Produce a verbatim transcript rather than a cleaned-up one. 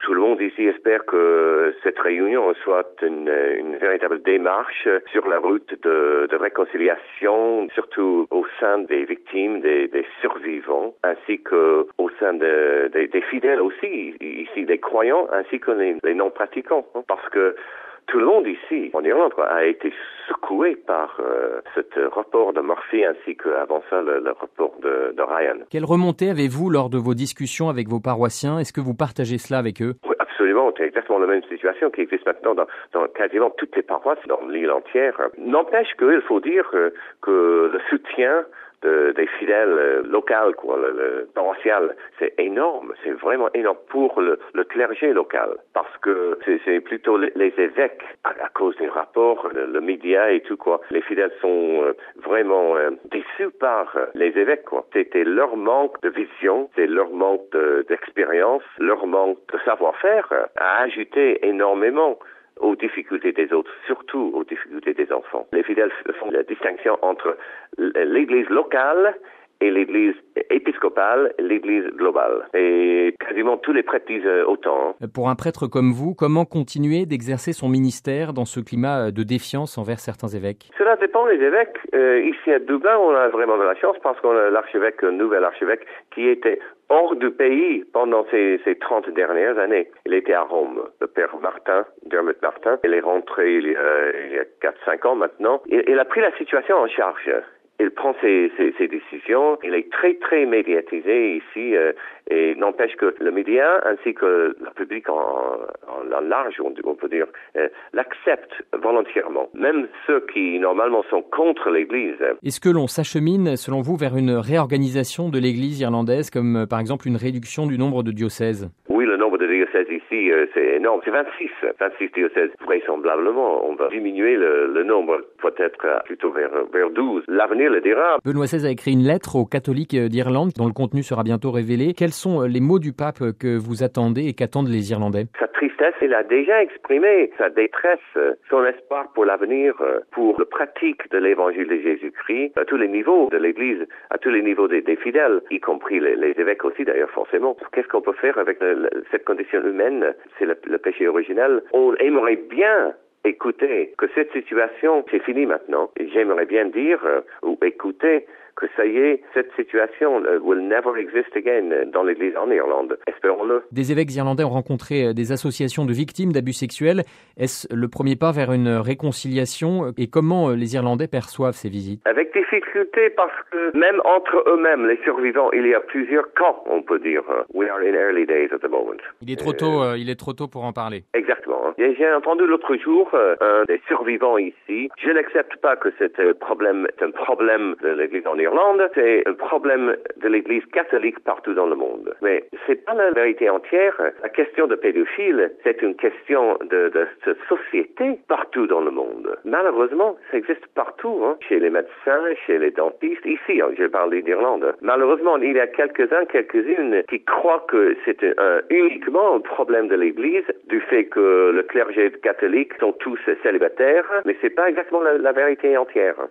Tout le monde ici espère que cette réunion soit une, une véritable démarche sur la route de, de réconciliation, surtout au sein des victimes, des, des survivants, ainsi que au sein de, des, des fidèles aussi, ici des croyants, ainsi que les, les non-pratiquants. Parce que tout le monde ici, en Irlande, a été secoué par euh, ce rapport de Murphy ainsi qu'avant ça le, le rapport de, de Ryan. Quelle remontée avez-vous lors de vos discussions avec vos paroissiens? Est-ce que vous partagez cela avec eux? Oui, absolument. C'est exactement la même situation qui existe maintenant dans, dans quasiment toutes les paroisses dans l'île entière. N'empêche qu'il faut dire euh, que le soutien De, des fidèles euh, locaux, quoi, le, le paroissial, c'est énorme, c'est vraiment énorme pour le, le clergé local, parce que c'est, c'est plutôt les, les évêques, à, à cause des rapports, le, le média et tout, quoi. Les fidèles sont euh, vraiment euh, déçus par euh, les évêques, quoi. C'était leur manque de vision, c'est leur manque de, d'expérience, leur manque de savoir-faire euh, à ajouter énormément aux difficultés des autres, surtout aux difficultés des enfants. Les fidèles font la distinction entre l'église locale et l'église épiscopale, l'église globale. Et quasiment tous les prêtres disent autant. Hein. Pour un prêtre comme vous, comment continuer d'exercer son ministère dans ce climat de défiance envers certains évêques? Cela dépend des évêques. Euh, ici à Dublin, on a vraiment de la chance parce qu'on a l'archevêque, un nouvel archevêque, qui était hors du pays pendant ces, ces trente dernières années. Il était à Rome, le père Martin, Dermot Martin. Il est rentré il y a, il y a quatre cinq ans maintenant. Il, il a pris la situation en charge. Il prend ses, ses, ses décisions. Il est très, très médiatisé ici. Euh, et n'empêche que le média ainsi que le public en, en, en large, on, on peut dire, euh, l'accepte volontairement. Même ceux qui, normalement, sont contre l'Église. Est-ce que l'on s'achemine, selon vous, vers une réorganisation de l'Église irlandaise, comme euh, par exemple une réduction du nombre de diocèses? Oui, le nombre de diocèses ici, euh, c'est énorme. C'est vingt-six. vingt-six diocèses. Vraisemblablement, on va diminuer le, le nombre, peut-être euh, plutôt vers, vers douze. L'avenir le dira. Benoît seize a écrit une lettre aux catholiques d'Irlande, dont le contenu sera bientôt révélé. Quels sont les mots du pape que vous attendez et qu'attendent les Irlandais? Sa tristesse, il a déjà exprimé sa détresse, son espoir pour l'avenir, pour la pratique de l'évangile de Jésus-Christ, à tous les niveaux de l'Église, à tous les niveaux des, des fidèles, y compris les, les évêques aussi d'ailleurs forcément. Qu'est-ce qu'on peut faire avec le, cette condition humaine? C'est le, le péché originel. On aimerait bien écouter que cette situation, c'est fini maintenant. Et j'aimerais bien dire, euh, ou écouter, que ça y est, cette situation uh, will never exist again dans l'Église en Irlande. Espérons-le. Des évêques irlandais ont rencontré des associations de victimes d'abus sexuels. Est-ce le premier pas vers une réconciliation? Et comment les Irlandais perçoivent ces visites? Avec difficulté, parce que même entre eux-mêmes, les survivants, il y a plusieurs camps, on peut dire. We are in early days at the moment. Il est trop tôt, euh, il est trop tôt pour en parler. Exactement. Et j'ai entendu l'autre jour euh, un des survivants ici. Je n'accepte pas que c'est un problème, c'est un problème de l'Église en Irlande, c'est un problème de l'Église catholique partout dans le monde. Mais c'est pas la vérité entière. La question de pédophile, c'est une question de, de, de société partout dans le monde. Malheureusement, ça existe partout, hein, chez les médecins, chez les dentistes. Ici, hein, je parle d'Irlande. Malheureusement, il y a quelques-uns, quelques-unes qui croient que c'est un, uniquement un problème de l'Église, du fait que le clergé catholique sont tous célibataires, mais c'est pas exactement la, la vérité entière.